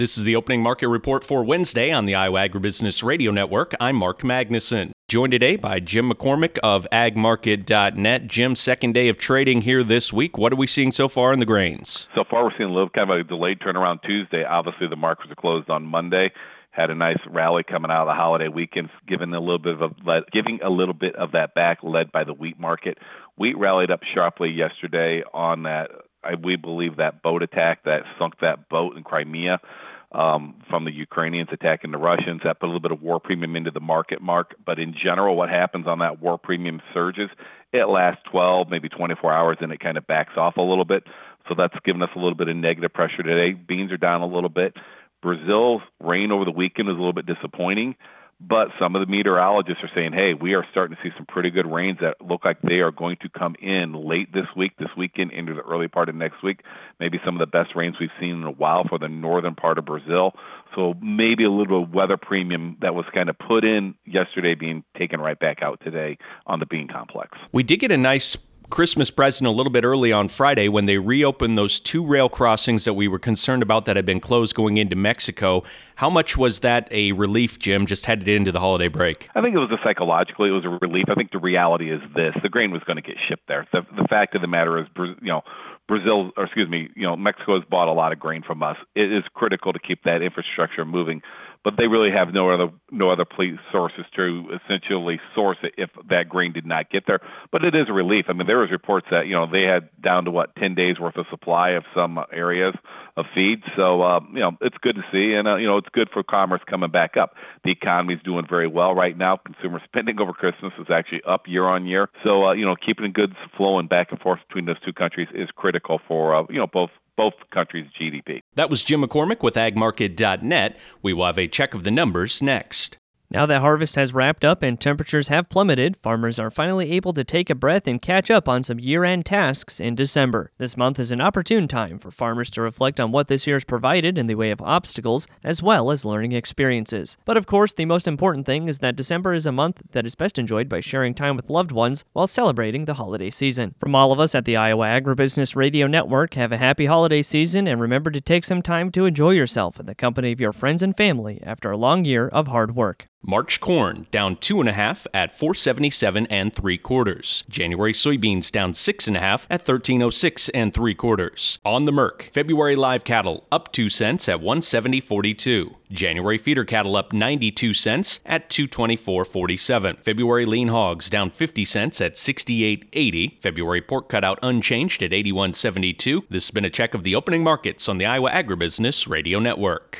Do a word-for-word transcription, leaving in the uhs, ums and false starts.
This is the opening market report for Wednesday on the Iowa Agribusiness Radio Network. I'm Mark Magnuson. Joined today by Jim McCormick of ag market dot net. Jim, second day of trading here this week. What are we seeing so far in the grains? So far, we're seeing a little kind of a delayed turnaround Tuesday. Obviously, the markets are closed on Monday. Had a nice rally coming out of the holiday weekend, giving a little bit of a, giving a little bit of that back, led by the wheat market. Wheat rallied up sharply yesterday on that. I, we believe that boat attack that sunk that boat in Crimea. Um, from the Ukrainians attacking the Russians. That put a little bit of war premium into the market, Mark. But in general, what happens on that war premium surges, it lasts twelve, maybe twenty-four hours, and it kind of backs off a little bit. So that's given us a little bit of negative pressure today. Beans are down a little bit. Brazil's rain over the weekend is a little bit disappointing. But some of the meteorologists are saying, hey, we are starting to see some pretty good rains that look like they are going to come in late this week, this weekend, into the early part of next week. Maybe some of the best rains we've seen in a while for the northern part of Brazil. So maybe a little weather premium that was kind of put in yesterday being taken right back out today on the bean complex. We did get a nice Christmas present a little bit early on Friday when they reopened those two rail crossings that we were concerned about that had been closed going into Mexico. How much was that a relief, Jim, just headed into the holiday break? I think it was a psychologically, it was a relief. I think the reality is this: the grain was going to get shipped there. The, the fact of the matter is, you know, Brazil, or excuse me, you know, Mexico has bought a lot of grain from us. It is critical to keep that infrastructure moving, but they really have no other no other police sources to essentially source it if that grain did not get there. But it is a relief. I mean, there was reports that, you know, they had down to, what, ten days worth of supply of some areas of feed. So, uh, you know, it's good to see, and, uh, you know, it's good for commerce coming back up. The economy is doing very well right now. Consumer spending over Christmas is actually up year on year. So, uh, you know, keeping goods flowing back and forth between those two countries is critical for, uh, you know, both both countries' G D P. That was Jim McCormick with ag market dot net. We will have a check of the numbers next. Now that harvest has wrapped up and temperatures have plummeted, farmers are finally able to take a breath and catch up on some year-end tasks in December. This month is an opportune time for farmers to reflect on what this year has provided in the way of obstacles, as well as learning experiences. But of course, the most important thing is that December is a month that is best enjoyed by sharing time with loved ones while celebrating the holiday season. From all of us at the Iowa Agribusiness Radio Network, have a happy holiday season and remember to take some time to enjoy yourself in the company of your friends and family after a long year of hard work. March corn down two and a half at four seventy-seven and three quarters. January soybeans down six and a half at thirteen oh six and three quarters. On the Merc, February live cattle up two cents at one seventy forty-two. January feeder cattle up ninety-two cents at two twenty-four forty-seven. February lean hogs down fifty cents at sixty-eight eighty. February pork cutout unchanged at eighty-one seventy-two. This has been a check of the opening markets on the Iowa Agribusiness Radio Network.